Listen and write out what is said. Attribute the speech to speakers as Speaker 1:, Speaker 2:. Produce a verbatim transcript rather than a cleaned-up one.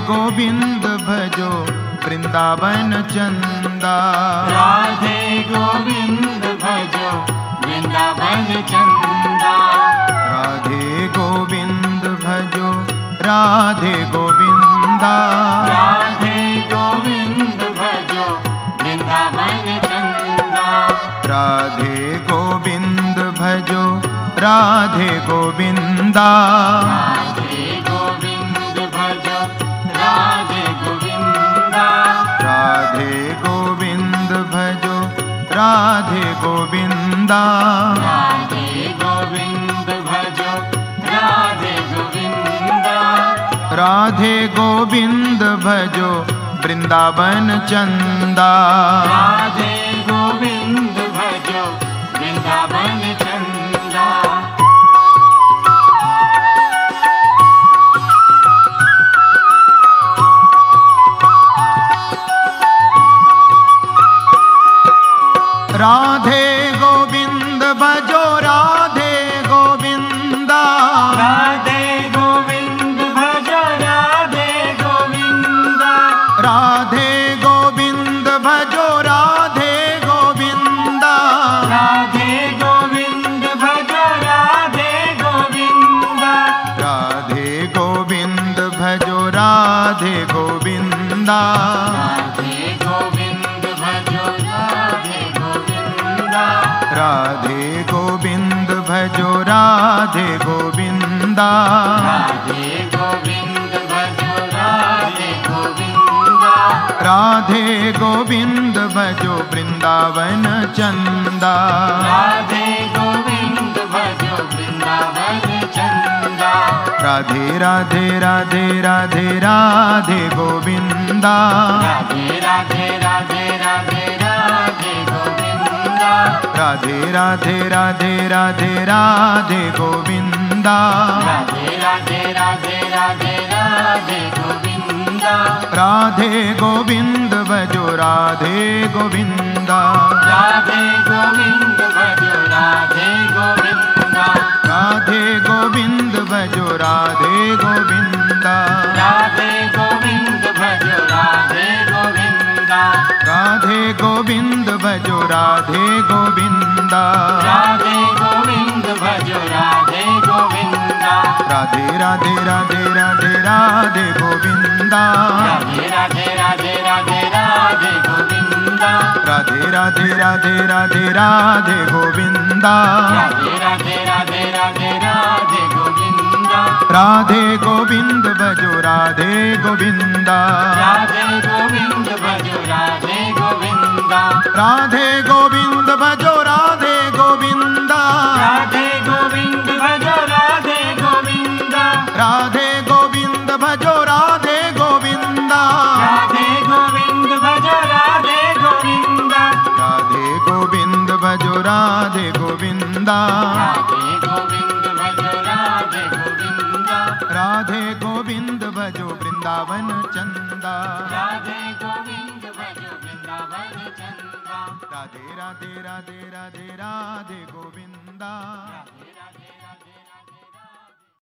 Speaker 1: गोविंद भजो वृंदावन चंदा।
Speaker 2: राधे गोविंद भजो वृंदावन चंदा।
Speaker 1: राधे गोविंद भजो राधे गोविंदा।
Speaker 2: राधे गोविंद भजो वृंदावन चंदा।
Speaker 1: राधे गोविंद भजो राधे गोविंदा।
Speaker 2: राधे गोविंद भजो राधे गोविंदा।
Speaker 1: राधे गोविंद भजो राधे गोविंदा।
Speaker 2: राधे गोविंद भजो राधे गोविंदा।
Speaker 1: राधे गोविंद भजो वृंदावन चंदा।
Speaker 2: राधे गोविंद भजो वृंदावन चंदा।
Speaker 1: राधे गोविंद भजो राधे गोविंदा।
Speaker 2: राधे गोविंद भजो राधे गोविंदा।
Speaker 1: राधे गोविंद भजो राधे गोविंदा।
Speaker 2: राधे गोविंद भजो राधे गोविंदा।
Speaker 1: राधे गोविंद भजो राधे गोविंदा।
Speaker 2: राधे गोविंद भजो राधे गोविंदा।
Speaker 1: राधे गोविंद भजो राधे गोविंदा।
Speaker 2: राधे गोविंद भजो राधे गोविंदा।
Speaker 1: राधे गोविंद भजो वृंदावन चंदा।
Speaker 2: राधे गोविंद भजो वृंदावन चंदा।
Speaker 1: राधे राधे राधे राधे राधे गोविंदा।
Speaker 2: राधे राधे राधे राधे राधे गोविंदा।
Speaker 1: राधे राधे राधे राधे राधे गोविंदा।
Speaker 2: राधे राधे राधे राधे राधे गोविंदा।
Speaker 1: राधे गोविंद भजो राधे गोविंदा।
Speaker 2: राधे गोविंद भजो राधे गोविंदा।
Speaker 1: राधे गोविंद भजो राधे गोविंदा।
Speaker 2: राधे गोविंद भजो राधे गोविंदा।
Speaker 1: राधे गोविंद भजो राधे गोविंदा।
Speaker 2: राधे गोविंद भजो राधे गोविंदा।
Speaker 1: राधे राधे राधे राधे राधे गोविंदा।
Speaker 2: राधे राधे राधे राधे राधे गोविंदा।
Speaker 1: राधे राधे राधे राधे राधे गोविंदा।
Speaker 2: राधे राधे राधे राधे राधे गोविंदा।
Speaker 1: राधे गोविंद भजो राधे गोविंदा।
Speaker 2: राधे गोविंद भजो राधे गोविंदा।
Speaker 1: राधे गोविंद भजो राधे गोविंदा।
Speaker 2: राधे गोविंद भजो राधे गोविंदा।
Speaker 1: राधे गोविंद भजो राधे गोविंदा।
Speaker 2: राधे गोविंद भजो राधे गोविंदा।
Speaker 1: राधे गोविंद भजो राधे गोविंदा।
Speaker 2: राधे गोविंद भजो राधे गोविंदा।
Speaker 1: राधे गोविंद भजो वृंदावन चंदा।
Speaker 2: राधे गोविंद भजो वृंदावन चंदा।
Speaker 1: राधे राधे राधे राधे राधे गोविंदा।
Speaker 2: राधे राधे